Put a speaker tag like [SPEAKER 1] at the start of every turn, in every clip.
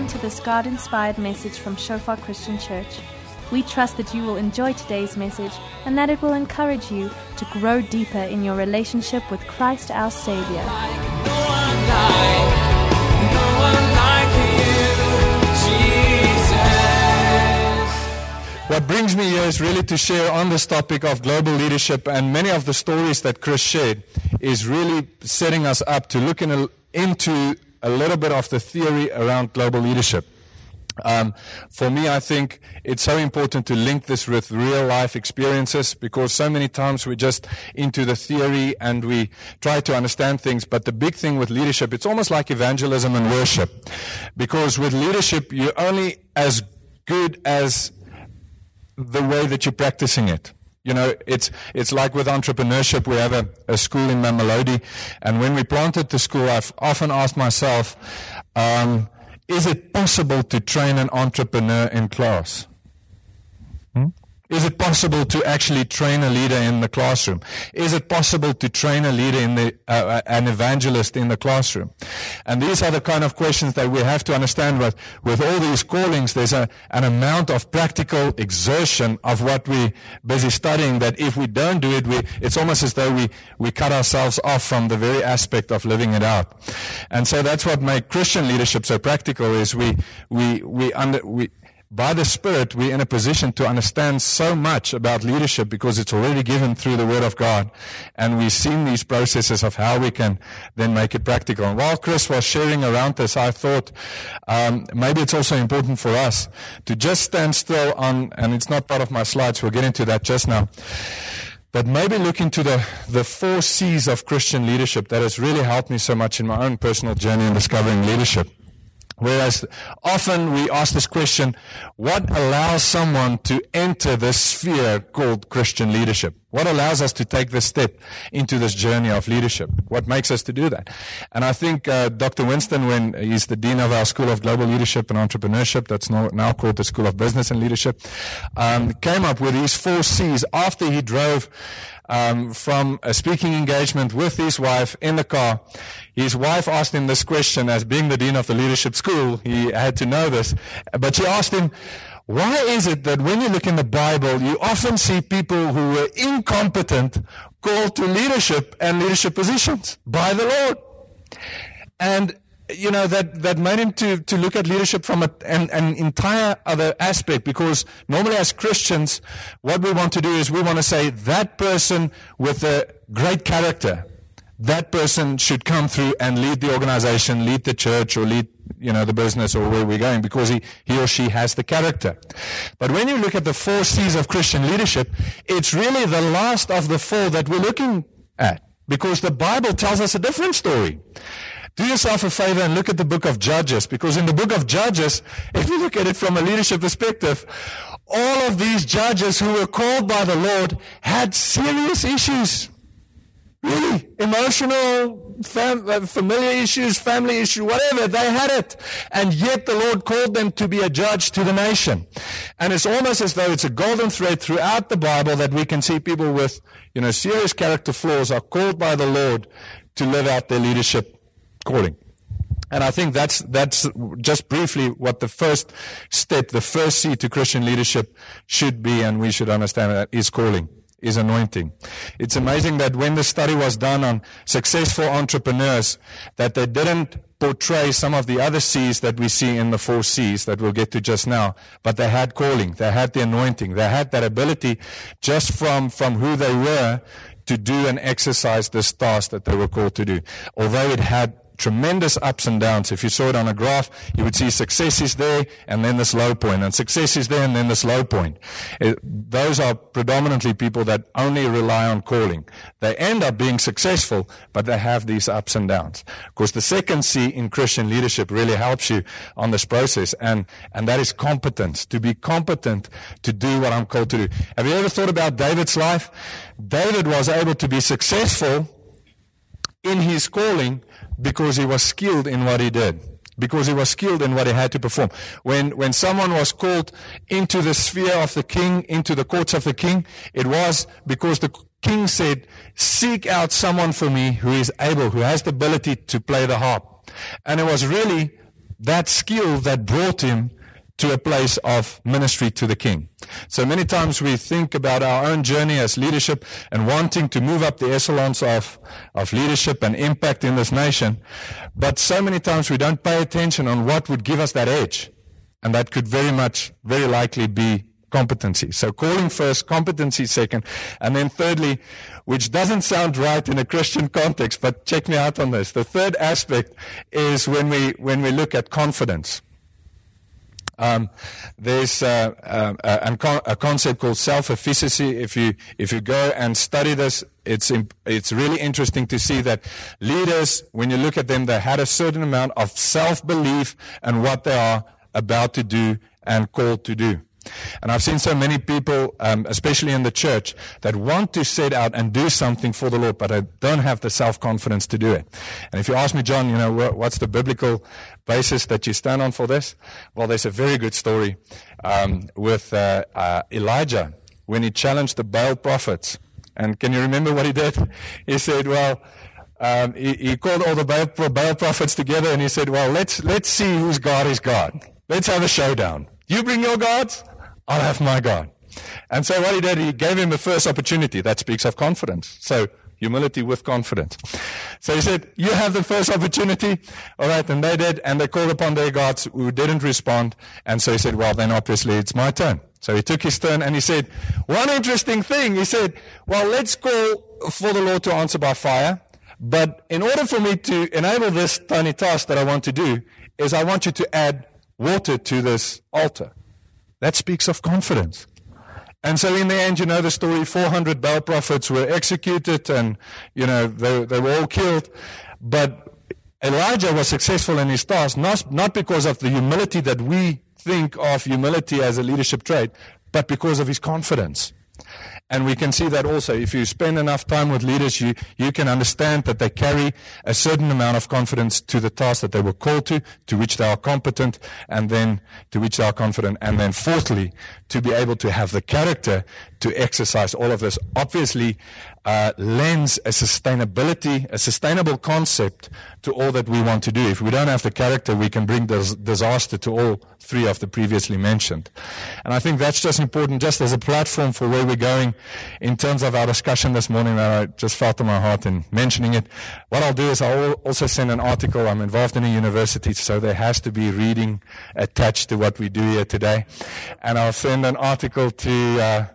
[SPEAKER 1] welcome to this God-inspired message from Shofar Christian Church. We trust that you will enjoy today's message and that it will encourage you to grow deeper in your relationship with Christ our Savior.
[SPEAKER 2] What brings me here is really to share on this topic of global leadership, and many of the stories that Chris shared is really setting us up to look into a little bit of the theory around global leadership. For me, I think it's so important to link this with real life experiences, because so many times we're just into the theory and we try to understand things. But the big thing with leadership, it's almost like evangelism and worship, because with leadership, you're only as good as the way that you're practicing it. You know, it's like with entrepreneurship. We have a school in Mamelodi, and when we planted the school, I've often asked myself, is it possible to train an entrepreneur in class? Is it possible to actually train a leader in the classroom? Is it possible to train a leader in an evangelist in the classroom? And these are the kind of questions that we have to understand. With all these callings, there's an amount of practical exertion of what we're busy studying, that if we don't do it, it's almost as though we cut ourselves off from the very aspect of living it out. And so that's what makes Christian leadership so practical, is by the Spirit, we're in a position to understand so much about leadership because it's already given through the Word of God. And we've seen these processes of how we can then make it practical. And while Chris was sharing around this, I thought maybe it's also important for us to just stand still and it's not part of my slides, we'll get into that just now. But maybe look into the 4 C's of Christian leadership that has really helped me so much in my own personal journey in discovering leadership. Whereas often we ask this question, what allows someone to enter this sphere called Christian leadership? What allows us to take this step into this journey of leadership? What makes us to do that? And I think Dr. Winston, when he's the dean of our School of Global Leadership and Entrepreneurship, that's now called the School of Business and Leadership, came up with these 4 C's after he drove from a speaking engagement with his wife in the car. His wife asked him this question. As being the dean of the leadership school, he had to know this. But she asked him, why is it that when you look in the Bible, you often see people who were incompetent called to leadership and leadership positions by the Lord? And you know, that made him to look at leadership from an entire other aspect, because normally as Christians, what we want to do is we want to say that person with a great character, that person should come through and lead the organization, lead the church, or lead, the business or where we're going, because he or she has the character. But when you look at the 4 C's of Christian leadership, it's really the last of the 4 that we're looking at, because the Bible tells us a different story. Do yourself a favor and look at the book of Judges, because in the book of Judges, if you look at it from a leadership perspective, all of these judges who were called by the Lord had serious issues. Really, emotional, familiar issues, family issues, whatever, they had it. And yet the Lord called them to be a judge to the nation. And it's almost as though it's a golden thread throughout the Bible that we can see people with, serious character flaws are called by the Lord to live out their leadership calling. And I think that's just briefly what the first step, the first C to Christian leadership should be, and we should understand that is calling, is anointing. It's amazing that when the study was done on successful entrepreneurs, that they didn't portray some of the other C's that we see in the 4 C's that we'll get to just now, but they had calling, they had the anointing, they had that ability just from who they were to do and exercise this task that they were called to do. Although it had tremendous ups and downs. If you saw it on a graph, you would see success is there and then this low point, and success is there and then this low point. Those are predominantly people that only rely on calling. They end up being successful, but they have these ups and downs. Of course, the second C in Christian leadership really helps you on this process, and that is competence, to be competent to do what I'm called to do. Have you ever thought about David's life? David was able to be successful in his calling because he was skilled in what he did, because he was skilled in what he had to perform. When someone was called into the sphere of the king, into the courts of the king, it was because the king said, seek out someone for me who is able, who has the ability to play the harp. And it was really that skill that brought him to a place of ministry to the king. So many times we think about our own journey as leadership and wanting to move up the echelons of leadership and impact in this nation, but so many times we don't pay attention on what would give us that edge, and that could very likely be competency. So calling first, competency second, and then thirdly, which doesn't sound right in a Christian context, but check me out on this. The third aspect is when we look at confidence. There's a concept called self-efficacy. If you go and study this, it's really interesting to see that leaders, when you look at them, they had a certain amount of self-belief in what they are about to do and called to do. And I've seen so many people, especially in the church, that want to set out and do something for the Lord, but they don't have the self-confidence to do it. And if you ask me, John, what's the biblical basis that you stand on for this? Well, there's a very good story with Elijah when he challenged the Baal prophets. And can you remember what he did? He said, he called all the Baal prophets together and he said, let's see whose God is God. Let's have a showdown. You bring your gods, I'll have my God. And so what he did, he gave him the first opportunity. That speaks of confidence. So humility with confidence. So he said, you have the first opportunity. All right, and they did, and they called upon their gods who didn't respond. And so he said, then obviously it's my turn. So he took his turn and he said, one interesting thing, he said, let's call for the Lord to answer by fire. But in order for me to enable this tiny task that I want to do, is I want you to add water to this altar. That speaks of confidence. And so in the end, the story, 400 Baal prophets were executed and, they were all killed. But Elijah was successful in his task, not because of the humility that we think of humility as a leadership trait, but because of his confidence. And we can see that also. If you spend enough time with leaders, you can understand that they carry a certain amount of confidence to the task that they were called to which they are competent, and then to which they are confident. And then fourthly, to be able to have the character to exercise all of this. Obviously, lends a sustainable concept to all that we want to do. If we don't have the character, we can bring disaster to all three of the previously mentioned. And I think that's just important, just as a platform for where we're going in terms of our discussion this morning, that I just felt in my heart in mentioning it. What I'll do is I'll also send an article. I'm involved in a university, so there has to be reading attached to what we do here today. And I'll send an article to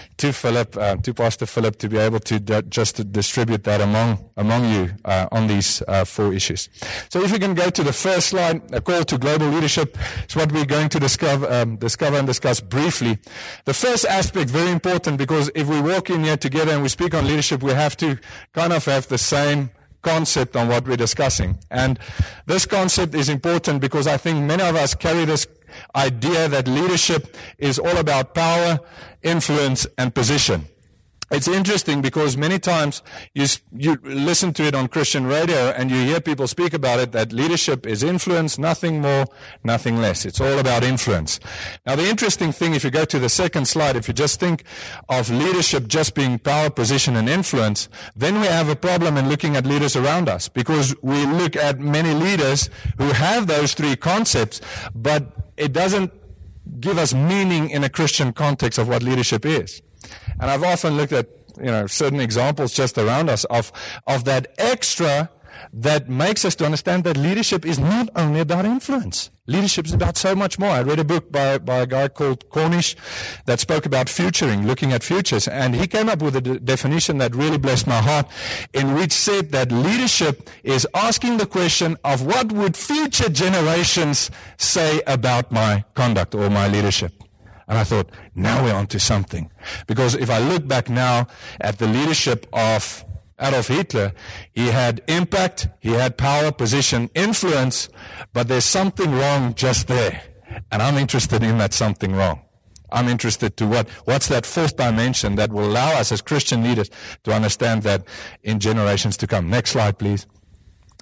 [SPEAKER 2] Pastor Philip, to be able to just to distribute that among you on these 4 issues. So if we can go to the first slide, a call to global leadership is what we're going to discover and discuss briefly. The first aspect, very important, because if we walk in here together and we speak on leadership, we have to kind of have the same concept on what we're discussing. And this concept is important because I think many of us carry this idea that leadership is all about power, influence, and position. It's interesting because many times you listen to it on Christian radio and you hear people speak about it, that leadership is influence, nothing more, nothing less. It's all about influence. Now the interesting thing, if you go to the second slide, if you just think of leadership just being power, position, and influence, then we have a problem in looking at leaders around us, because we look at many leaders who have those 3 concepts, but it doesn't give us meaning in a Christian context of what leadership is. And I've often looked at, certain examples just around us of that extra that makes us to understand that leadership is not only about influence. Leadership is about so much more. I read a book by a guy called Cornish that spoke about futuring, looking at futures, and he came up with a definition that really blessed my heart, in which said that leadership is asking the question of what would future generations say about my conduct or my leadership. And I thought, now we're onto something. Because if I look back now at the leadership of Adolf Hitler, he had impact, he had power, position, influence, but there's something wrong just there. And I'm interested in that something wrong. I'm interested to what's that 4th dimension that will allow us as Christian leaders to understand that in generations to come. Next slide, please.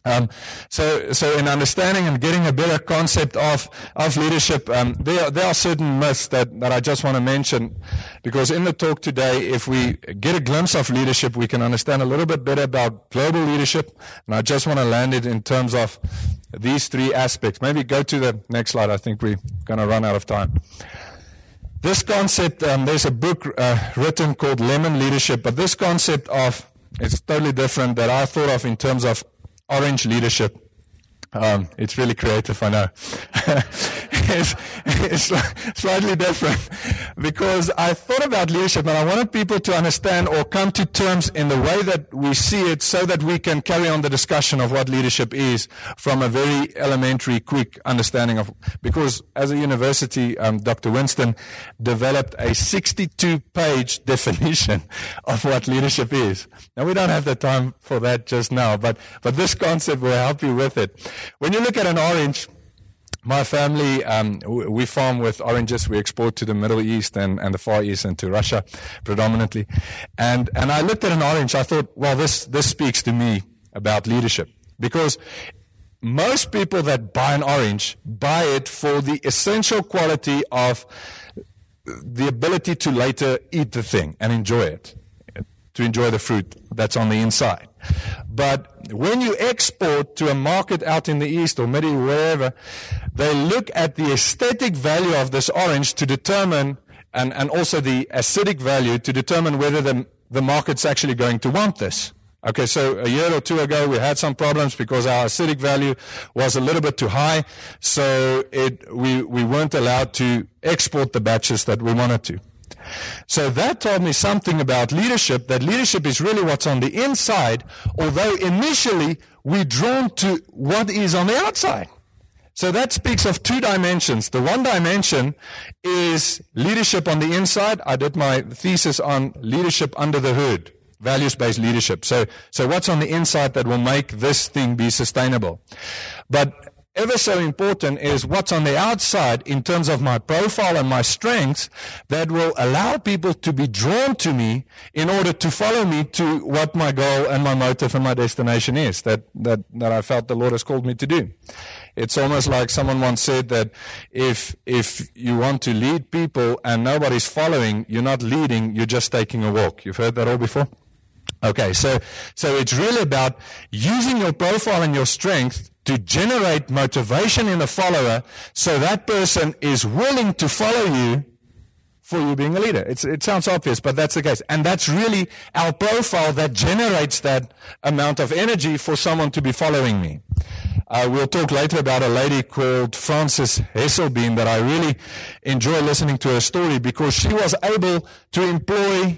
[SPEAKER 2] So in understanding and getting a better concept of leadership, there are certain myths that I just want to mention, because in the talk today, if we get a glimpse of leadership, we can understand a little bit better about global leadership. And I just want to land it in terms of these three aspects. Maybe go to the next slide. I think we're going to run out of time. This concept, there's a book written called Lemon Leadership, but this concept of, it's totally different that I thought of in terms of orange leadership. It's really creative, I know. it's slightly different, because I thought about leadership and I wanted people to understand or come to terms in the way that we see it, so that we can carry on the discussion of what leadership is from a very elementary, quick understanding of, because as a university, Dr. Winston developed a 62-page definition of what leadership is. Now, we don't have the time for that just now, but this concept will help you with it. When you look at an orange, my family, we farm with oranges. We export to the Middle East and the Far East and to Russia predominantly. And I looked at an orange. I thought, well, this speaks to me about leadership, because most people that buy an orange buy it for the essential quality of the ability to later eat the thing and enjoy it, to enjoy the fruit that's on the inside. But when you export to a market out in the East or maybe wherever, they look at the aesthetic value of this orange to determine, and also the acidic value to determine whether the market's actually going to want this. Okay, so a year or two ago we had some problems because our acidic value was a little bit too high, so we weren't allowed to export the batches that we wanted to. So that told me something about leadership, that leadership is really what's on the inside, although initially we're drawn to what is on the outside. So that speaks of two dimensions. The one dimension is leadership on the inside. I did my thesis on leadership under the hood, values-based leadership. So what's on the inside that will make this thing be sustainable. But ever so important is what's on the outside in terms of my profile and my strengths that will allow people to be drawn to me in order to follow me to what my goal and my motive and my destination is that I felt the Lord has called me to do. It's almost like someone once said that if you want to lead people and nobody's following, you're not leading, you're just taking a walk. You've heard that all before? Okay, so it's really about using your profile and your strength to generate motivation in the follower, so that person is willing to follow you for you being a leader. It sounds obvious, but that's the case. And that's really our profile that generates that amount of energy for someone to be following me. We'll talk later about a lady called Frances Hesselbein that I really enjoy listening to her story, because she was able to employ,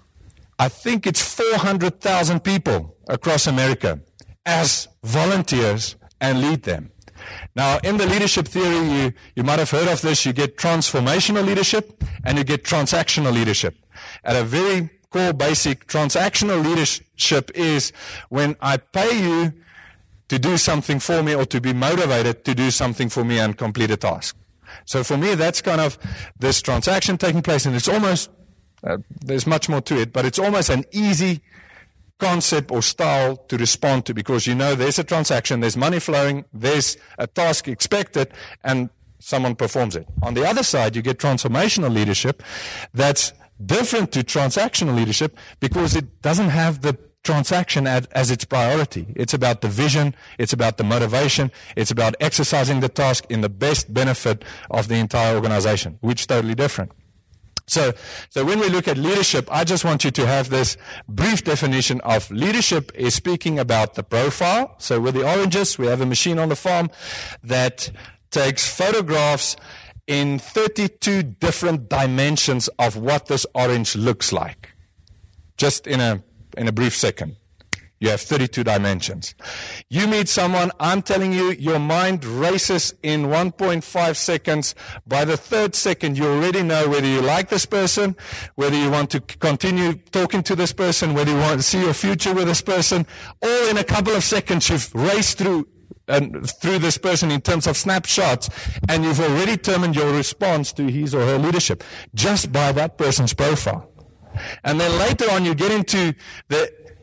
[SPEAKER 2] I think it's 400,000 people across America as volunteers and lead them. Now, in the leadership theory, you might have heard of this. You get transformational leadership and you get transactional leadership. At a very core basic, transactional leadership is when I pay you to do something for me or to be motivated to do something for me and complete a task. So for me, that's kind of this transaction taking place, and it's almost, there's much more to it, but it's almost an easy concept or style to respond to, because you know there's a transaction, there's money flowing, there's a task expected, and someone performs it. On the other side, you get transformational leadership that's different to transactional leadership, because it doesn't have the transaction as its priority. It's about the vision, it's about the motivation, it's about exercising the task in the best benefit of the entire organization, which is totally different. So when we look at leadership, I just want you to have this brief definition of leadership is speaking about the profile. So with the oranges, we have a machine on the farm that takes photographs in 32 different dimensions of what this orange looks like. Just in a brief second. You have 32 dimensions. You meet someone, I'm telling you, your mind races in 1.5 seconds. By the third second, you already know whether you like this person, whether you want to continue talking to this person, whether you want to see your future with this person. All in a couple of seconds, you've raced through this person in terms of snapshots, and you've already determined your response to his or her leadership just by that person's profile. And then later on, you get into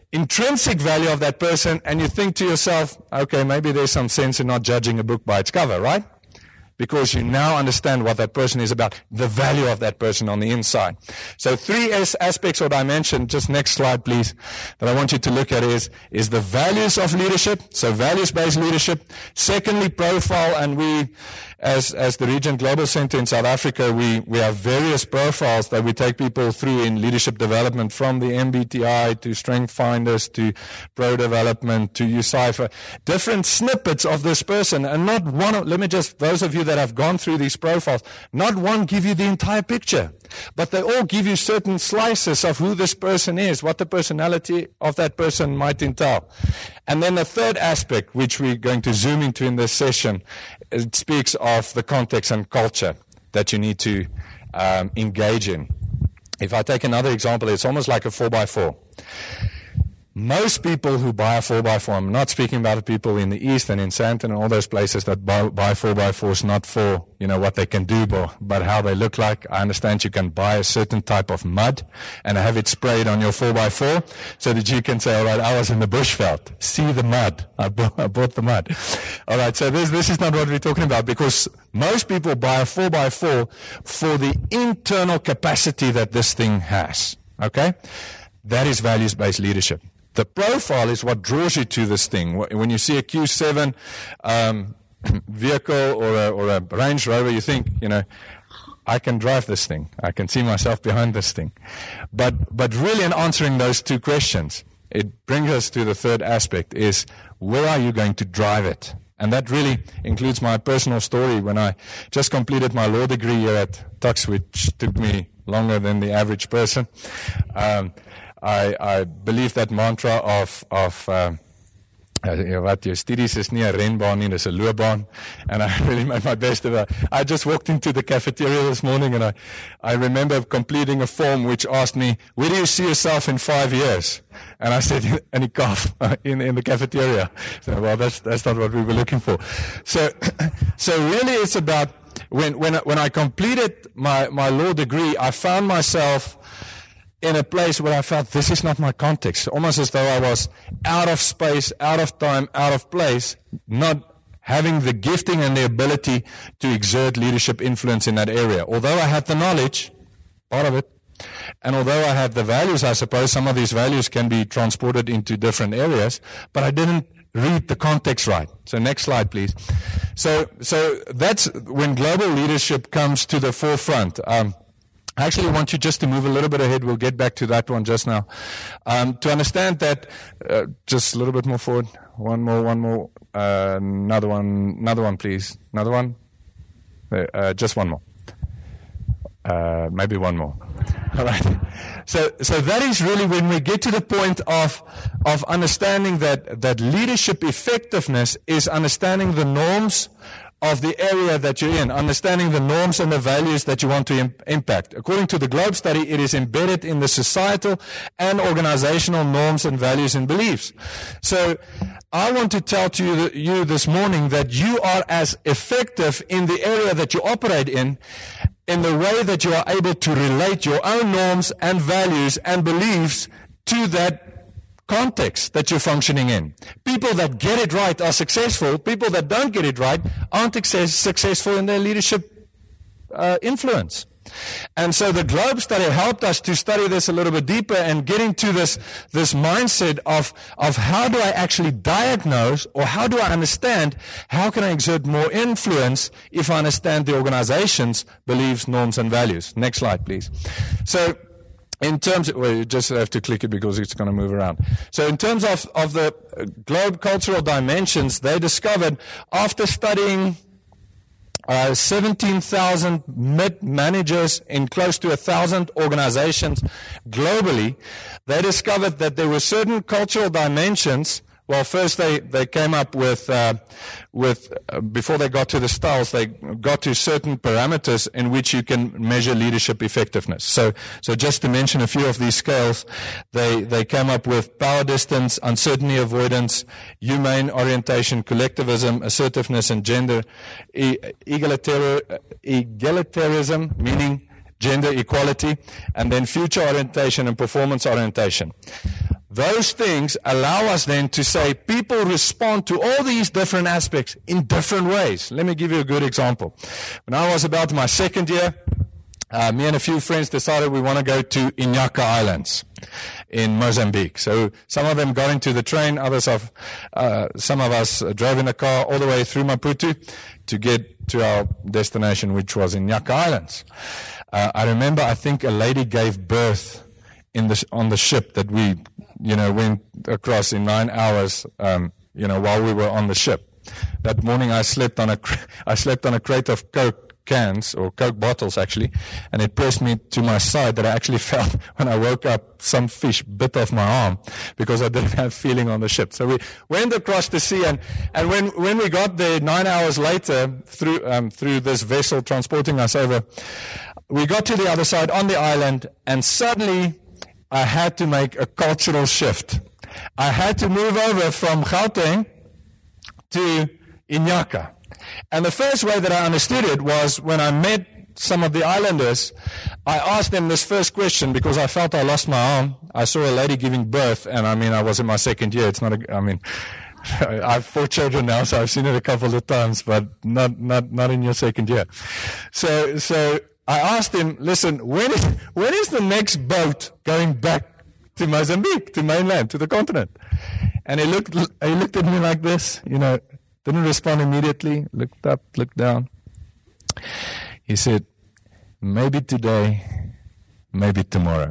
[SPEAKER 2] intrinsic value of that person, and you think to yourself, okay, maybe there's some sense in not judging a book by its cover, right? Because you now understand what that person is about, the value of that person on the inside. So 3 aspects or dimension, just next slide please, that I want you to look at is the values of leadership, so values-based leadership. Secondly, profile, and we, as the Regent Global Center in South Africa, we have various profiles that we take people through in leadership development, from the MBTI to Strength Finders to Pro Development to UCipher, different snippets of this person, and not one, let me just, those of you that have gone through these profiles, not one give you the entire picture, but they all give you certain slices of who this person is, what the personality of that person might entail. And then the third aspect, which we're going to zoom into in this session, it speaks of the context and culture that you need to engage in. If I take another example, it's almost like a 4x4. Most people who buy a 4x4, I'm not speaking about the people in the East and in Sandton and all those places that buy 4x4s, not for, what they can do, but how they look like. I understand you can buy a certain type of mud and have it sprayed on your 4x4 so that you can say, all right, I was in the bushveld. See the mud. I bought the mud. All right, so this is not what we're talking about, because most people buy a 4x4 for the internal capacity that this thing has. Okay? That is values-based leadership. The profile is what draws you to this thing. When you see a Q7 vehicle or a Range Rover, you think, I can drive this thing. I can see myself behind this thing. But really, in answering those two questions, it brings us to the third aspect, is where are you going to drive it? And that really includes my personal story. When I just completed my law degree here at Tux, which took me longer than the average person, I believe that mantra of wat jou studies is nie 'n renbaan nie, dis 'n loopbaan, and I really made my best of it. I just walked into the cafeteria this morning, and I remember completing a form which asked me, where do you see yourself in 5 years? And I said, in a calf in the cafeteria. So, well, that's not what we were looking for. So really, it's about when I completed my law degree, I found myself in a place where I felt this is not my context, almost as though I was out of space, out of time, out of place, not having the gifting and the ability to exert leadership influence in that area. Although I had the knowledge, part of it, and although I had the values, I suppose some of these values can be transported into different areas, but I didn't read the context right. So next slide, please. So that's when global leadership comes to the forefront. I actually want you just to move a little bit ahead. We'll get back to that one just now. To understand that, just a little bit more forward. One more. Another one, please. Another one. Just one more. Maybe one more. All right. So that is really when we get to the point of understanding that leadership effectiveness is understanding the norms of the area that you're in, understanding the norms and the values that you want to impact. According to the Globe study, it is embedded in the societal and organizational norms and values and beliefs. So I want to tell to you this morning that you are as effective in the area that you operate in the way that you are able to relate your own norms and values and beliefs to that context that you're functioning in. People that get it right are successful. People that don't get it right aren't successful in their leadership influence. And so the Globe study helped us to study this a little bit deeper and get into this mindset of how do I actually diagnose, or how do I understand, how can I exert more influence if I understand the organization's beliefs, norms, and values. Next slide, please. So in terms you just have to click it because it's going to move around. So in terms of the Globe cultural dimensions, they discovered, after studying 17,000 mid-managers in close to 1,000 organizations globally, they discovered that there were certain cultural dimensions. Well, first they came up with before they got to the styles, they got to certain parameters in which you can measure leadership effectiveness. So just to mention a few of these scales, they came up with power distance, uncertainty avoidance, humane orientation, collectivism, assertiveness, and gender egalitarianism, meaning gender equality, and then future orientation and performance orientation. those things allow us then to say people respond to all these different aspects in different ways. Let me give you a good example. When I was about my second year, me and a few friends decided we want to go to Inyaka Islands in Mozambique. So some of them got into the train, some of us drove in the car all the way through Maputo to get to our destination, which was Inyaka Islands. I remember, I think a lady gave birth on the ship that we, went across in 9 hours, while we were on the ship. That morning I slept on a crate of Coke cans, or Coke bottles actually, and it pressed me to my side that I actually felt when I woke up some fish bit off my arm because I didn't have feeling on the ship. So we went across the sea, and when we got there 9 hours later through this vessel transporting us over, we got to the other side on the island, and suddenly I had to make a cultural shift. I had to move over from Gauteng to Inyaka. And the first way that I understood it was when I met some of the islanders, I asked them this first question because I felt I lost my arm. I saw a lady giving birth, and I was in my second year. I have 4 children now, so I've seen it a couple of times, but not in your second year. So I asked him, listen, when is the next boat going back to Mozambique, to mainland, to the continent? And he looked at me like this, didn't respond immediately, looked up, looked down. He said, maybe today, maybe tomorrow.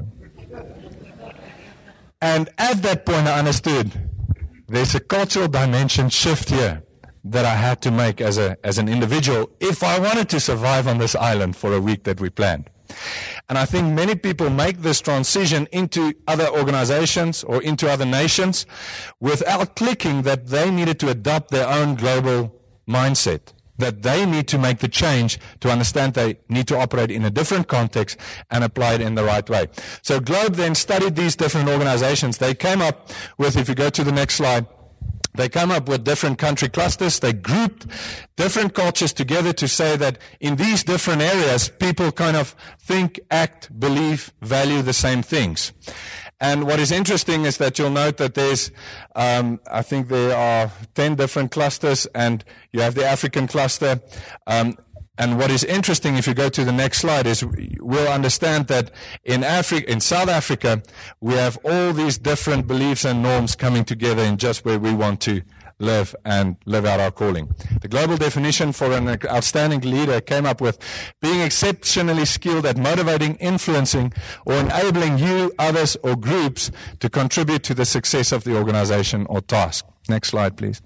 [SPEAKER 2] And at that point I understood there's a cultural dimension shift here that I had to make as an individual if I wanted to survive on this island for a week that we planned. And I think many people make this transition into other organizations or into other nations without clicking that they needed to adopt their own global mindset, that they need to make the change to understand they need to operate in a different context and apply it in the right way. So Globe then studied these different organizations. They came up with, if you go to the next slide, they come up with different country clusters. They grouped different cultures together to say that in these different areas, people kind of think, act, believe, value the same things. And what is interesting is that you'll note that there's, I think there are 10 different clusters, and you have the African cluster. And what is interesting, if you go to the next slide, is we'll understand that in South Africa, we have all these different beliefs and norms coming together in just where we want to live and live out our calling. The global definition for an outstanding leader came up with being exceptionally skilled at motivating, influencing, or enabling you, others, or groups to contribute to the success of the organization or task. Next slide, please.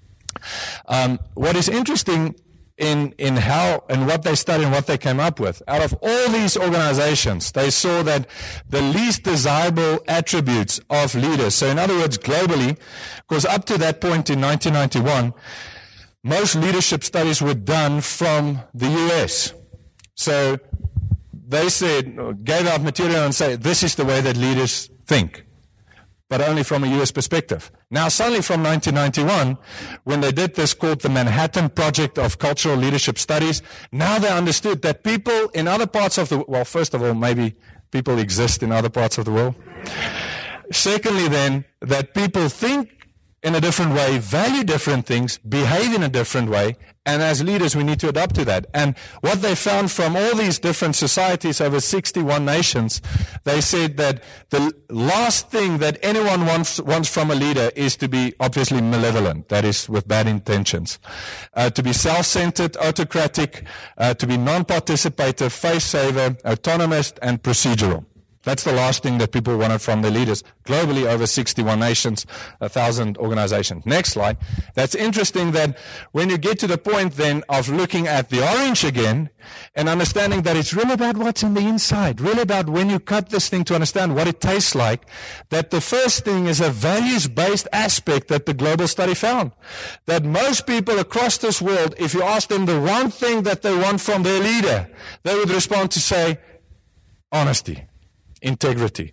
[SPEAKER 2] What is interesting in how and what they studied and what they came up with. Out of all these organizations, they saw that the least desirable attributes of leaders, so in other words, globally, because up to that point in 1991, most leadership studies were done from the US. So they gave out material and said, this is the way that leaders think, but only from a US perspective. Now suddenly from 1991, when they did this called the Manhattan Project of Cultural Leadership Studies, now they understood that people in other parts of the world, well, first of all, maybe people exist in other parts of the world. Secondly then, that people think in a different way, value different things, behave in a different way, and as leaders we need to adapt to that. And what they found from all these different societies over 61 nations, they said that the last thing that anyone wants from a leader is to be obviously malevolent, that is with bad intentions, to be self-centered, autocratic, to be non-participative, face-saver, autonomous, and procedural. That's the last thing that people wanted from their leaders globally, over 61 nations, 1,000 organizations. Next slide. That's interesting that when you get to the point then of looking at the orange again and understanding that it's really about what's in the inside, really about when you cut this thing to understand what it tastes like, that the first thing is a values-based aspect that the global study found. That most people across this world, if you ask them the one thing that they want from their leader, they would respond to say, honesty, integrity,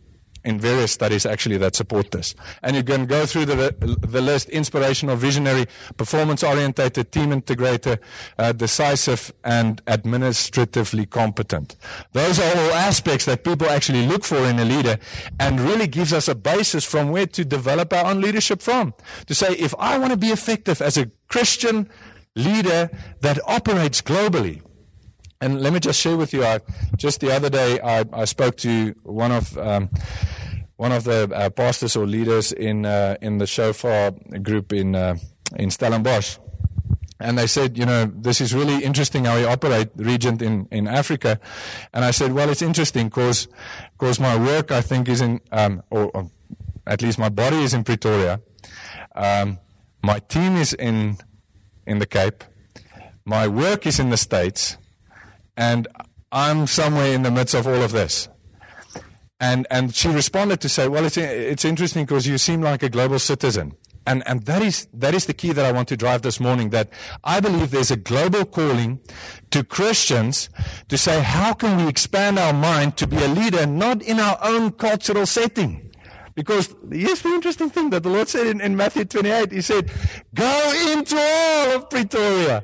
[SPEAKER 2] in various studies actually that support this. And you can go through the list: inspirational, visionary, performance-orientated, team integrator, decisive, and administratively competent. Those are all aspects that people actually look for in a leader, and really gives us a basis from where to develop our own leadership from. To say, if I want to be effective as a Christian leader that operates globally. And let me just share with you, just the other day, I spoke to one of the pastors or leaders in the Shofar group in Stellenbosch. And they said, this is really interesting how we operate, Regent, in Africa. And I said, well, it's interesting because my work, I think, is in, or at least my body is in Pretoria. My team is in the Cape. My work is in the States. And I'm somewhere in the midst of all of this. And she responded to say, well, it's interesting because you seem like a global citizen. And that is the key that I want to drive this morning, that I believe there's a global calling to Christians to say, how can we expand our mind to be a leader, not in our own cultural setting? Because here's the interesting thing that the Lord said in Matthew 28. He said, go into all of Pretoria.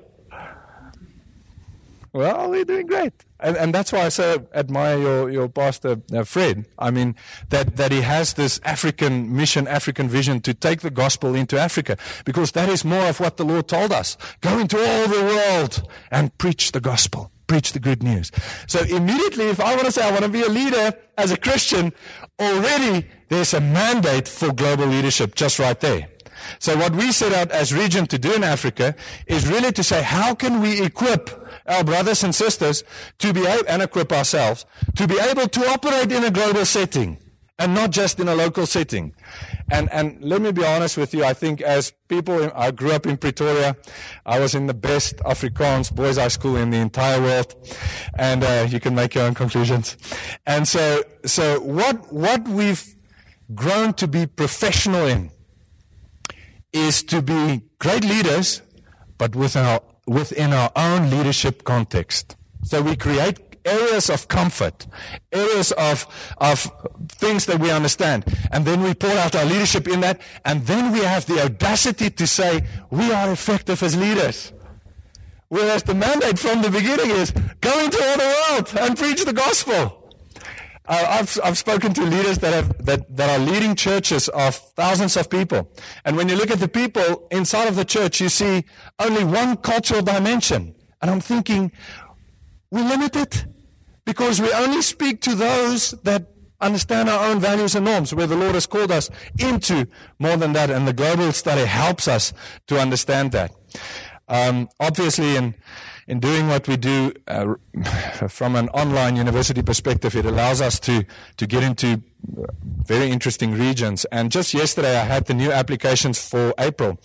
[SPEAKER 2] Well, we're doing great. And that's why I so admire your pastor, Fred. I mean, that he has this African mission, African vision to take the gospel into Africa. Because that is more of what the Lord told us. Go into all the world and preach the gospel. Preach the good news. So immediately, if I want to say I want to be a leader as a Christian, already there's a mandate for global leadership just right there. So what we set out as Regent to do in Africa is really to say, how can we equip our brothers and sisters to be able, and equip ourselves, to be able to operate in a global setting and not just in a local setting. And let me be honest with you, I think as people, I grew up in Pretoria, I was in the best Afrikaans boys' high school in the entire world, and you can make your own conclusions. And so what we've grown to be professional in is to be great leaders, but within our own leadership context. So we create areas of comfort, areas of things that we understand, and then we pour out our leadership in that, and then we have the audacity to say, we are effective as leaders. Whereas the mandate from the beginning is, go into all the world and preach the gospel. I've spoken to leaders that are leading churches of thousands of people. And when you look at the people inside of the church, you see only one cultural dimension. And I'm thinking, we're limited because we only speak to those that understand our own values and norms, where the Lord has called us into more than that. And the global study helps us to understand that. Obviously, in doing what we do from an online university perspective, it allows us to get into very interesting regions. And just yesterday, I had the new applications for April.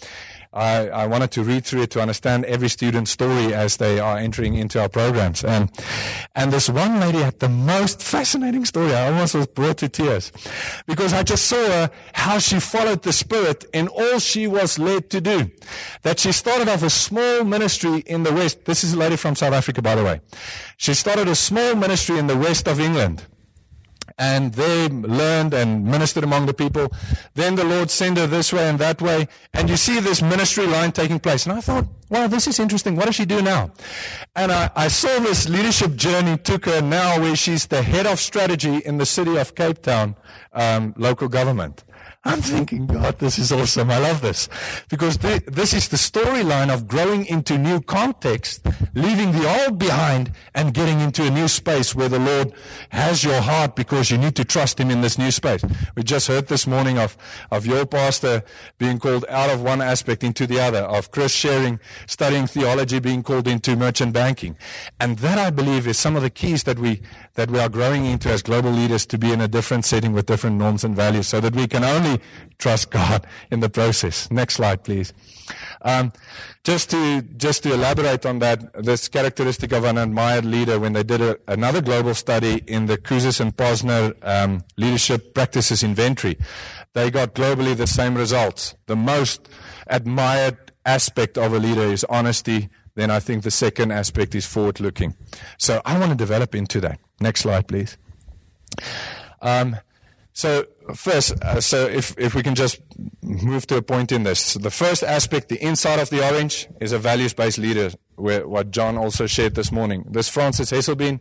[SPEAKER 2] I wanted to read through it to understand every student's story as they are entering into our programs. And this one lady had the most fascinating story. I almost was brought to tears because I just saw her, how she followed the Spirit in all she was led to do. That she started off a small ministry in the West. This is a lady from South Africa, by the way. She started a small ministry in the west of England. And they learned and ministered among the people. Then the Lord sent her this way and that way. And you see this ministry line taking place. And I thought, wow, this is interesting. What does she do now? And I saw this leadership journey took her now where she's the head of strategy in the city of Cape Town, local government. I'm thinking, God, this is awesome. I love this. Because this is the storyline of growing into new context, leaving the old behind and getting into a new space where the Lord has your heart because you need to trust Him in this new space. We just heard this morning of your pastor being called out of one aspect into the other, of Chris sharing, studying theology, being called into merchant banking. And that, I believe, is some of the keys that we are growing into as global leaders, to be in a different setting with different norms and values so that we can only trust God in the process. Next slide, please. Just to elaborate on that, this characteristic of an admired leader, when they did another global study in the Kouzes and Posner leadership practices inventory, they got globally the same results. The most admired aspect of a leader is honesty. Then I think the second aspect is forward-looking. So I want to develop into that. Next slide, please. So first, if we can just move to a point in this. The first aspect, the inside of the orange, is a values-based leader, what John also shared this morning. This Frances Hesselbein,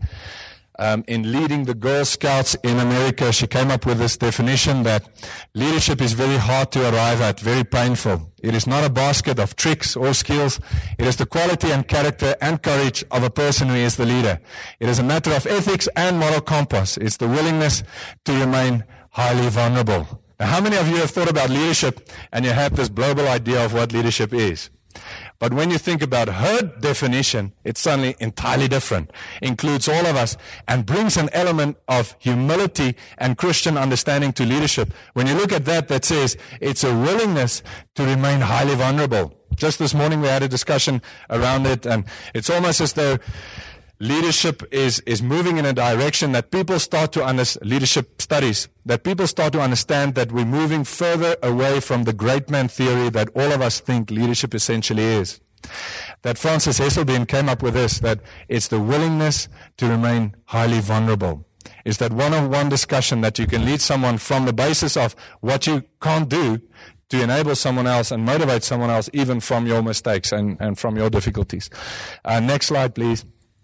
[SPEAKER 2] in leading the Girl Scouts in America, she came up with this definition that leadership is very hard to arrive at, very painful. It is not a basket of tricks or skills. It is the quality and character and courage of a person who is the leader. It is a matter of ethics and moral compass. It's the willingness to remain highly vulnerable. Now, how many of you have thought about leadership and you have this global idea of what leadership is? But when you think about her definition, it's suddenly entirely different. Includes all of us and brings an element of humility and Christian understanding to leadership. When you look at that says it's a willingness to remain highly vulnerable. Just this morning we had a discussion around it, and it's almost as though leadership is moving in a direction that people start to understand, leadership studies, that people start to understand that we're moving further away from the great man theory that all of us think leadership essentially is. That Frances Hesselbein came up with this, that it's the willingness to remain highly vulnerable. It's that one-on-one discussion that you can lead someone from the basis of what you can't do to enable someone else and motivate someone else even from your mistakes and from your difficulties. Next slide, please.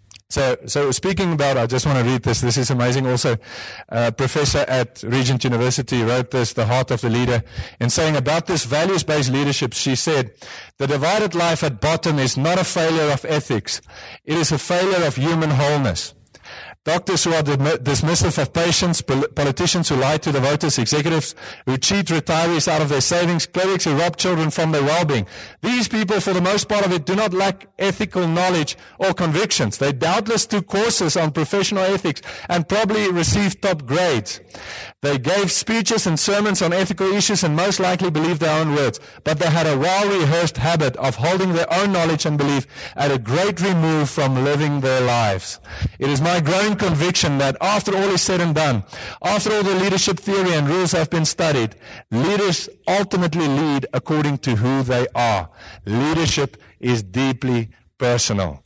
[SPEAKER 2] So speaking about, I just want to read this. This is amazing also. Professor at Regent University wrote this, The Heart of the Leader, in saying about this values-based leadership, she said, the divided life at bottom is not a failure of ethics. It is a failure of human wholeness. Doctors who are dismissive of patients, politicians who lie to the voters, executives who cheat retirees out of their savings, clerics who rob children from their well-being. These people, for the most part of it, do not lack ethical knowledge or convictions. They doubtless took courses on professional ethics and probably received top grades. They gave speeches and sermons on ethical issues and most likely believed their own words. But they had a well-rehearsed habit of holding their own knowledge and belief at a great remove from living their lives. It is my growing conviction that after all is said and done, after all the leadership theory and rules have been studied, leaders ultimately lead according to who they are. Leadership is deeply personal.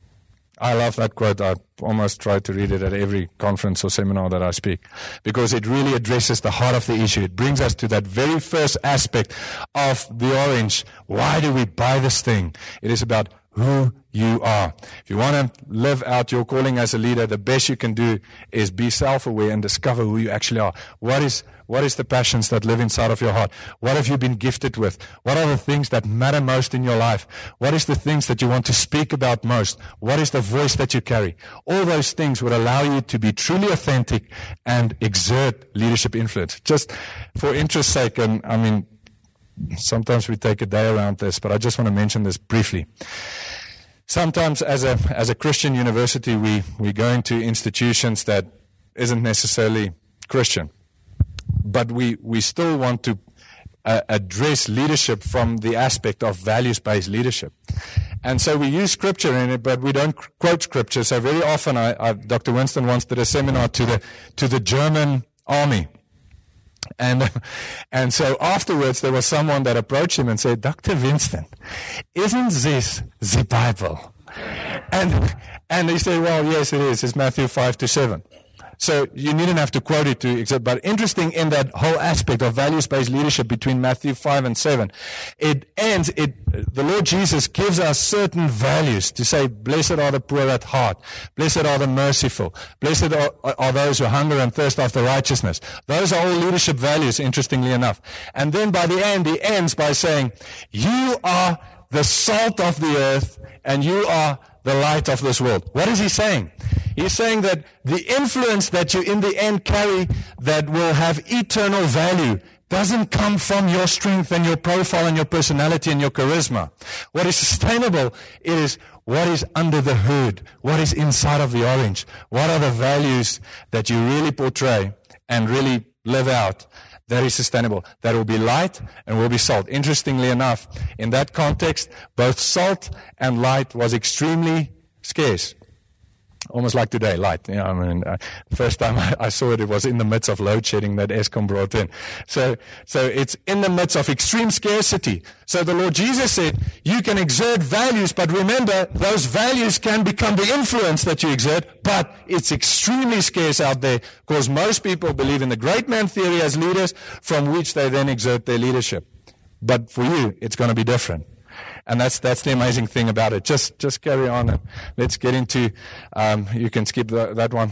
[SPEAKER 2] I love that quote. I almost try to read it at every conference or seminar that I speak, because it really addresses the heart of the issue. It brings us to that very first aspect of the orange. Why do we buy this thing? It is about who you are. If you want to live out your calling as a leader, the best you can do is be self-aware and discover who you actually are. What is the passions that live inside of your heart? What have you been gifted with? What are the things that matter most in your life? What is the things that you want to speak about most? What is the voice that you carry? All those things would allow you to be truly authentic and exert leadership influence. Just for interest's sake, and I mean, sometimes we take a day around this, but I just want to mention this briefly. Sometimes as a Christian university, we go into institutions that isn't necessarily Christian, but we still want to address leadership from the aspect of values-based leadership. And so we use scripture in it, but we don't quote scripture. So very often, Dr. Winston once did a seminar to the German army. And so afterwards, there was someone that approached him and said, Dr. Winston, isn't this the Bible? And he said, well, yes, it is. It's Matthew 5-7. So you needn't have to quote it but interesting in that whole aspect of values-based leadership between Matthew 5 and 7, the Lord Jesus gives us certain values to say, blessed are the poor at heart, blessed are the merciful, blessed are those who hunger and thirst after righteousness. Those are all leadership values, interestingly enough. And then by the end, he ends by saying, you are the salt of the earth and you are the light of this world. What is he saying? He's saying that the influence that you in the end carry that will have eternal value doesn't come from your strength and your profile and your personality and your charisma. What is sustainable is what is under the hood, what is inside of the orange. What are the values that you really portray and really live out that is sustainable, that will be light and will be salt. Interestingly enough, in that context, both salt and light was extremely scarce. Almost like today, light. The first time I saw it, it was in the midst of load shedding that Eskom brought in. So it's in the midst of extreme scarcity. So the Lord Jesus said, you can exert values, but remember, those values can become the influence that you exert, but it's extremely scarce out there because most people believe in the great man theory as leaders from which they then exert their leadership. But for you, it's going to be different. And that's the amazing thing about it. Just carry on and let's get into, you can skip that one.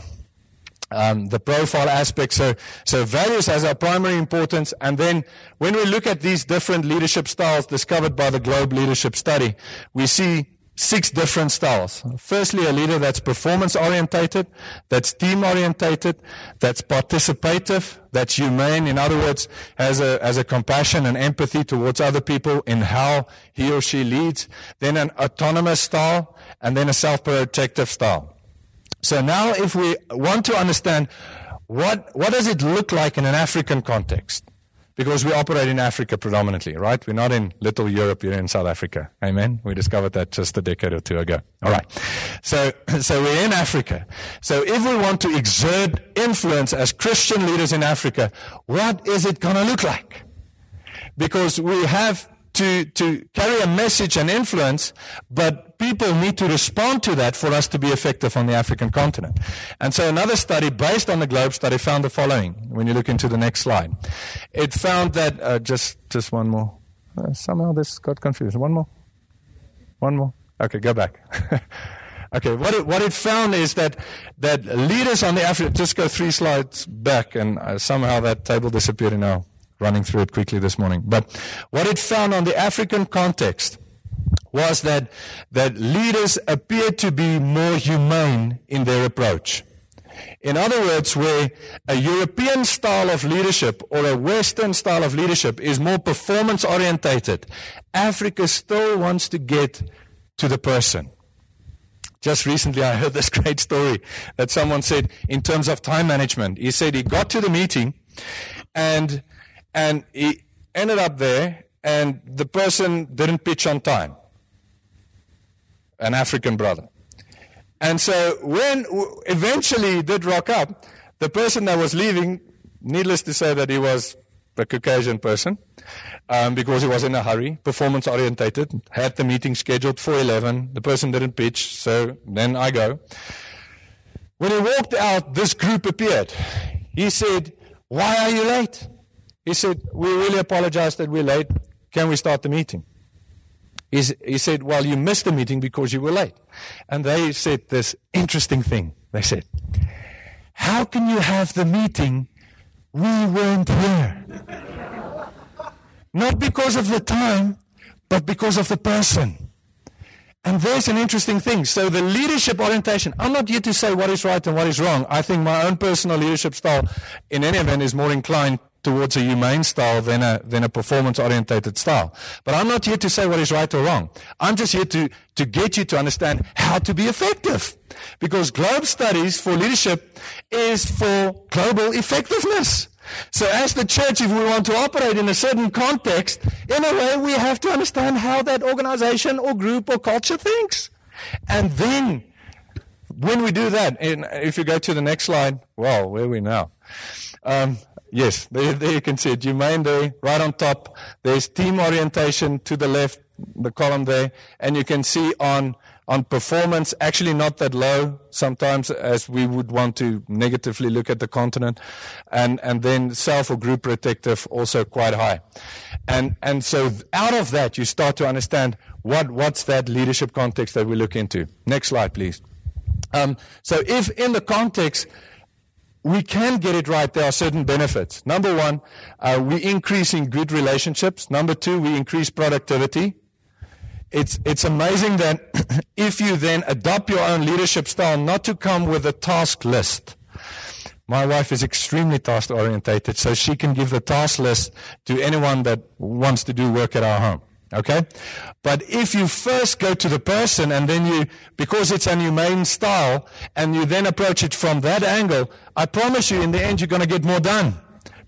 [SPEAKER 2] The profile aspect. So values has our primary importance. And then when we look at these different leadership styles discovered by the Globe Leadership Study, we see 6 different styles. Firstly, a leader that's performance-orientated, that's team-orientated, that's participative, that's humane. In other words, has a compassion and empathy towards other people in how he or she leads. Then an autonomous style, and then a self-protective style. So now if we want to understand what does it look like in an African context? Because we operate in Africa predominantly, right? We're not in little Europe, here in South Africa. Amen? We discovered that just a decade or 2 ago. All right. So we're in Africa. So if we want to exert influence as Christian leaders in Africa, what is it going to look like? Because we have to carry a message and influence, but people need to respond to that for us to be effective on the African continent. And so another study based on the Globe study found the following. When you look into the next slide, it found that just one more. Somehow this got confused. One more. Okay, go back. Okay, what it found is that leaders on the African, just go 3 slides back, and somehow that table disappeared now. Running through it quickly this morning. But what it found on the African context was that leaders appeared to be more humane in their approach. In other words, where a European style of leadership or a Western style of leadership is more performance-orientated, Africa still wants to get to the person. Just recently I heard this great story that someone said in terms of time management. He said he got to the meeting and he ended up there, and the person didn't pitch on time. An African brother. And so when eventually he did rock up, the person that was leaving, needless to say that he was a Caucasian person, because he was in a hurry, performance-orientated, had the meeting scheduled for 11. The person didn't pitch, so then I go. When he walked out, this group appeared. He said, "Why are you late?" He said, "We really apologize that we're late. Can we start the meeting?" He said, "Well, you missed the meeting because you were late." And they said this interesting thing. They said, "How can you have the meeting? We weren't here." Not because of the time, but because of the person. And there's an interesting thing. So the leadership orientation, I'm not here to say what is right and what is wrong. I think my own personal leadership style, in any event, is more inclined towards a humane style than a performance-orientated style. But I'm not here to say what is right or wrong. I'm just here to get you to understand how to be effective. Because Globe Studies for leadership is for global effectiveness. So as the church, if we want to operate in a certain context, in a way we have to understand how that organization or group or culture thinks. And then, when we do that, and if you go to the next slide, wow, where are we now? Yes, there you can see it. Humane there, right on top. There's team orientation to the left, the column there. And you can see on performance, actually not that low sometimes as we would want to negatively look at the continent. And then self or group protective also quite high. And so out of that, you start to understand what's that leadership context that we look into. Next slide, please. So if in the context, we can get it right, there are certain benefits. Number one, we increase in good relationships. Number two, we increase productivity. It's amazing that if you then adopt your own leadership style, not to come with a task list. My wife is extremely task orientated, so she can give the task list to anyone that wants to do work at our home. Okay? But if you first go to the person and then because it's a humane style, and you then approach it from that angle, I promise you in the end you're going to get more done.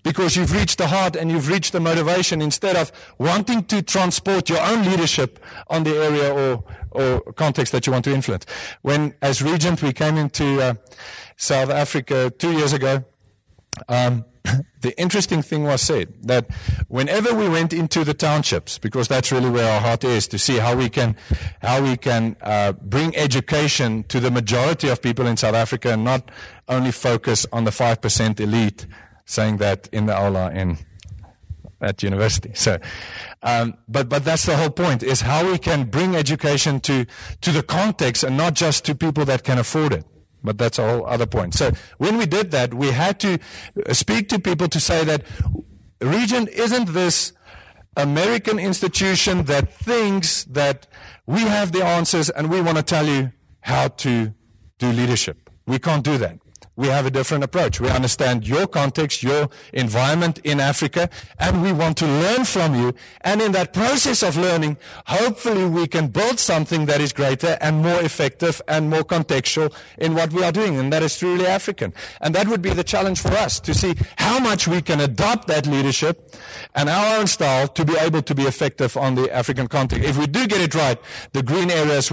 [SPEAKER 2] because you've reached the heart and you've reached the motivation instead of wanting to transport your own leadership on the area or context that you want to influence. When, as Regent, we came into South Africa 2 years ago, the interesting thing was said that whenever we went into the townships, because that's really where our heart is, to see how we can bring education to the majority of people in South Africa and not only focus on the 5% elite, saying that in the aula at university. So, but that's the whole point, is how we can bring education to the context and not just to people that can afford it. But that's a whole other point. So when we did that, we had to speak to people to say that Regent isn't this American institution that thinks that we have the answers and we want to tell you how to do leadership. We can't do that. We have a different approach. We understand your context, your environment in Africa, and we want to learn from you. And in that process of learning, hopefully we can build something that is greater and more effective and more contextual in what we are doing, and that is truly African. And that would be the challenge for us, to see how much we can adopt that leadership and our own style to be able to be effective on the African context. If we do get it right, the green areas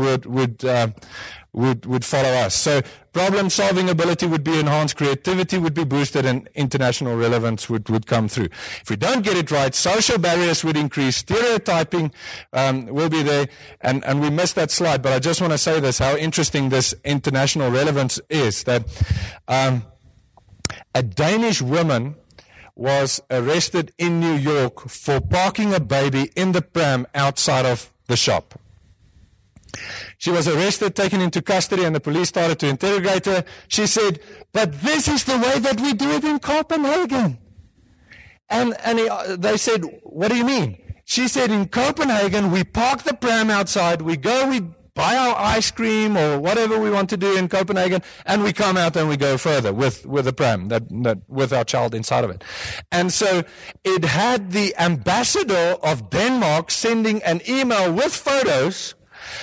[SPEAKER 2] would follow us. So problem-solving ability would be enhanced, creativity would be boosted, and international relevance would come through. If we don't get it right, social barriers would increase, stereotyping will be there, and we missed that slide, but I just want to say this, how interesting this international relevance is, that a Danish woman was arrested in New York for parking a baby in the pram outside of the shop. She was arrested, taken into custody, and the police started to interrogate her. She said, but this is the way that we do it in Copenhagen. And they said, what do you mean? She said, in Copenhagen, we park the pram outside, we buy our ice cream or whatever we want to do in Copenhagen, and we come out and we go further with the pram, that with our child inside of it. And so it had the ambassador of Denmark sending an email with photos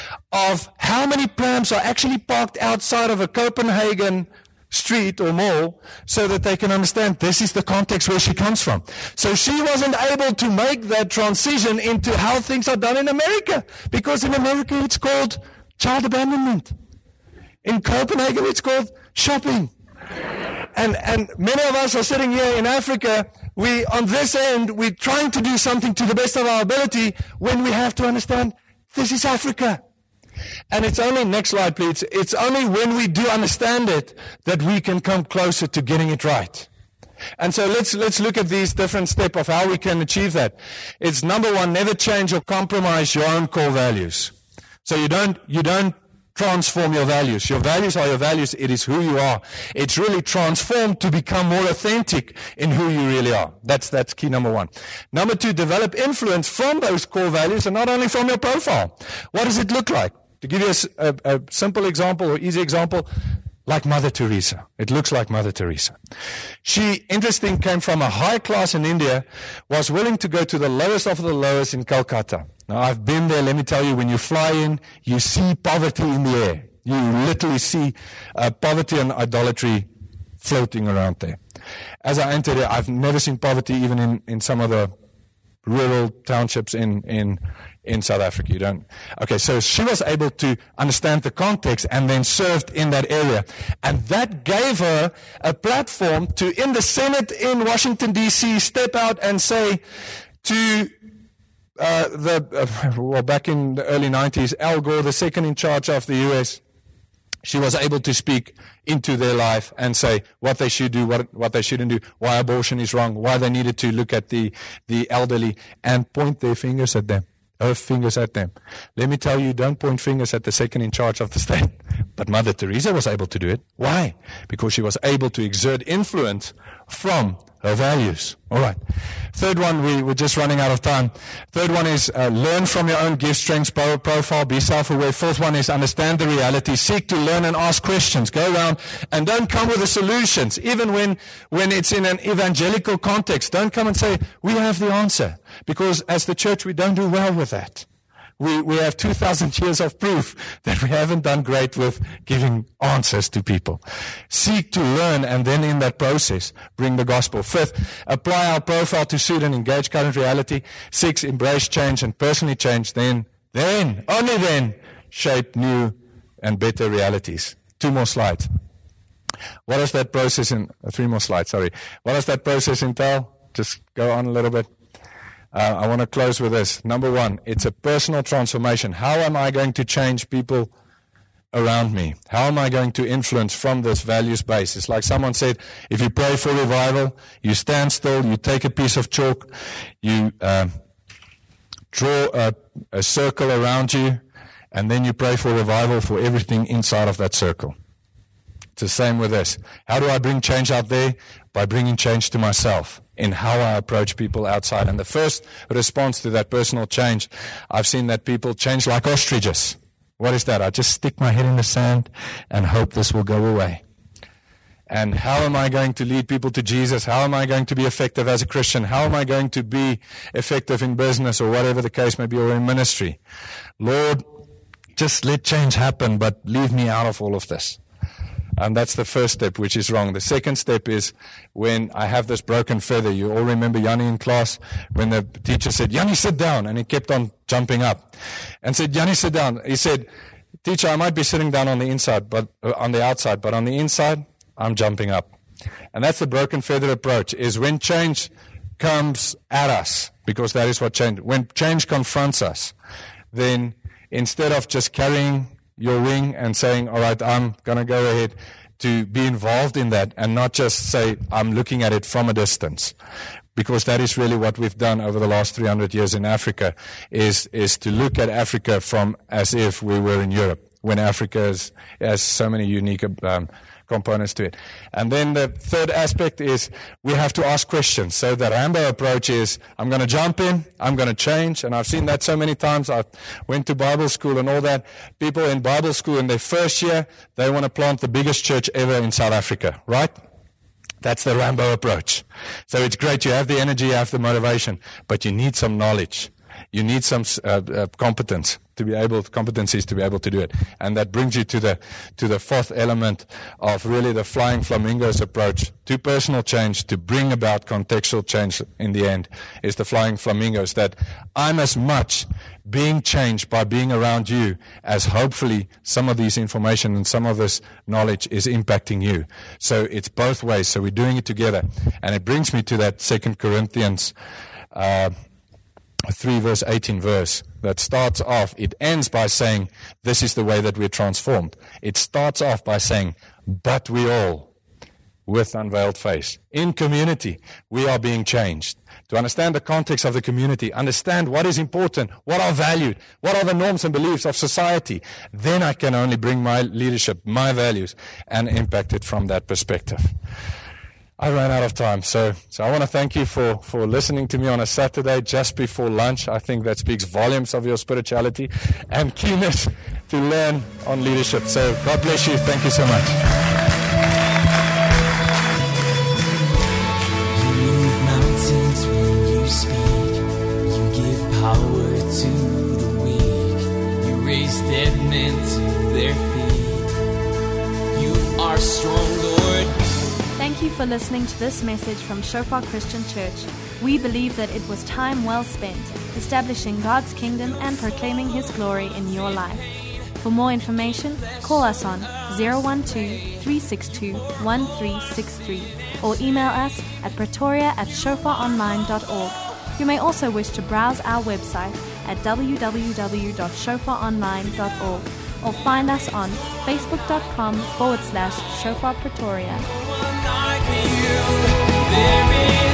[SPEAKER 2] of how many prams are actually parked outside of a Copenhagen street or mall, so that they can understand this is the context where she comes from. So she wasn't able to make that transition into how things are done in America, because in America it's called child abandonment. In Copenhagen it's called shopping. And many of us are sitting here in Africa, on this end, we're trying to do something to the best of our ability, when we have to understand this is Africa. And it's only, next slide please, it's only when we do understand it that we can come closer to getting it right. And so let's look at these different steps of how we can achieve that. It's number one, never change or compromise your own core values. So you don't transform your values. Your values are your values. It is who you are. It's really transformed to become more authentic in who you really are. That's key number one. Number two, develop influence from those core values and not only from your profile. What does it look like? To give you a simple example or easy example, like Mother Teresa. It looks like Mother Teresa. She, interesting, came from a high class in India, was willing to go to the lowest of the lowest in Calcutta. Now, I've been there. Let me tell you, when you fly in, you see poverty in the air. You literally see poverty and idolatry floating around there. As I entered there, I've never seen poverty even in some of the rural townships in South Africa. You don't. Okay, so she was able to understand the context and then served in that area. And that gave her a platform to, in the Senate in Washington, D.C., step out and say to back in the early 90s, Al Gore, the second in charge of the U.S., she was able to speak into their life and say what they should do, what they shouldn't do, why abortion is wrong, why they needed to look at the elderly and point their fingers at them. Her fingers at them. Let me tell you, don't point fingers at the second in charge of the state. But Mother Teresa was able to do it. Why? Because she was able to exert influence from her values. All right. Third one, we're just running out of time. Third one is learn from your own gifts, strengths, profile, be self-aware. Fourth one is understand the reality. Seek to learn and ask questions. Go around and don't come with the solutions. Even when it's in an evangelical context, don't come and say, we have the answer. Because as the church, we don't do well with that. we have 2,000 years of proof that we haven't done great with giving answers to people. Seek to learn, and then in that process, bring the gospel. Fifth, apply our profile to suit and engage current reality. 6, embrace change and personally change. Then, only then, shape new and better realities. 2 more slides. What does that process 3 more slides, sorry. What does that process entail? Just go on a little bit. I want to close with this. Number 1, it's a personal transformation. How am I going to change people around me? How am I going to influence from this values base? It's like someone said, if you pray for revival, you stand still, you take a piece of chalk, you draw a circle around you, and then you pray for revival for everything inside of that circle. It's the same with this. How do I bring change out there? By bringing change to myself in how I approach people outside. And the first response to that personal change, I've seen that people change like ostriches. What is that? I just stick my head in the sand and hope this will go away. And how am I going to lead people to Jesus? How am I going to be effective as a Christian? How am I going to be effective in business or whatever the case may be, or in ministry? Lord, just let change happen, but leave me out of all of this. And that's the first step, which is wrong. The second step is when I have this broken feather. You all remember Yanni in class when the teacher said, Yanni, sit down. And he kept on jumping up and said, Yanni, sit down. He said, teacher, I might be sitting down on the inside, but on the outside, but on the inside, I'm jumping up. And that's the broken feather approach, is when change comes at us, because that is what change, when change confronts us, then instead of just carrying your wing and saying, all right, I'm going to go ahead, to be involved in that and not just say, I'm looking at it from a distance. Because that is really what we've done over the last 300 years in Africa, is to look at Africa from as if we were in Europe, when Africa has so many unique components to it. And then the third aspect is we have to ask questions. So the Rambo approach is, I'm going to jump in, I'm going to change. And I've seen that so many times. I went to Bible school and all that. People in Bible school in their first year, they want to plant the biggest church ever in South Africa, right? That's the Rambo approach. So it's great, you have the energy, you have the motivation, but you need some knowledge. You need some competencies to be able to do it. And that brings you to the fourth element of really the flying flamingos approach to personal change, to bring about contextual change in the end, is the flying flamingos, that I'm as much being changed by being around you as hopefully some of these information and some of this knowledge is impacting you. So it's both ways. So we're doing it together. And it brings me to that 2 Corinthians 3 verse 18 verse that starts off, it ends by saying, this is the way that we're transformed. It starts off by saying, but we all, with unveiled face, in community, we are being changed. To understand the context of the community, understand what is important, what are valued, what are the norms and beliefs of society, then I can only bring my leadership, my values, and impact it from that perspective. I ran out of time, so I want to thank you for listening to me on a Saturday just before lunch. I think that speaks volumes of your spirituality and keenness to learn on leadership. So God bless you. Thank you so much.
[SPEAKER 3] You move mountains when you speak. You give power to the weak. You raise dead men to their feet. You are strong, Lord.
[SPEAKER 1] Thank you for listening to this message from Shofar Christian Church. We believe that it was time well spent establishing God's kingdom and proclaiming His glory in your life. For more information, call us on 012-362-1363 or email us at pretoria@shofaronline.org. You may also wish to browse our website at www.shofaronline.org or find us on facebook.com/Shofar Pretoria.
[SPEAKER 3] There is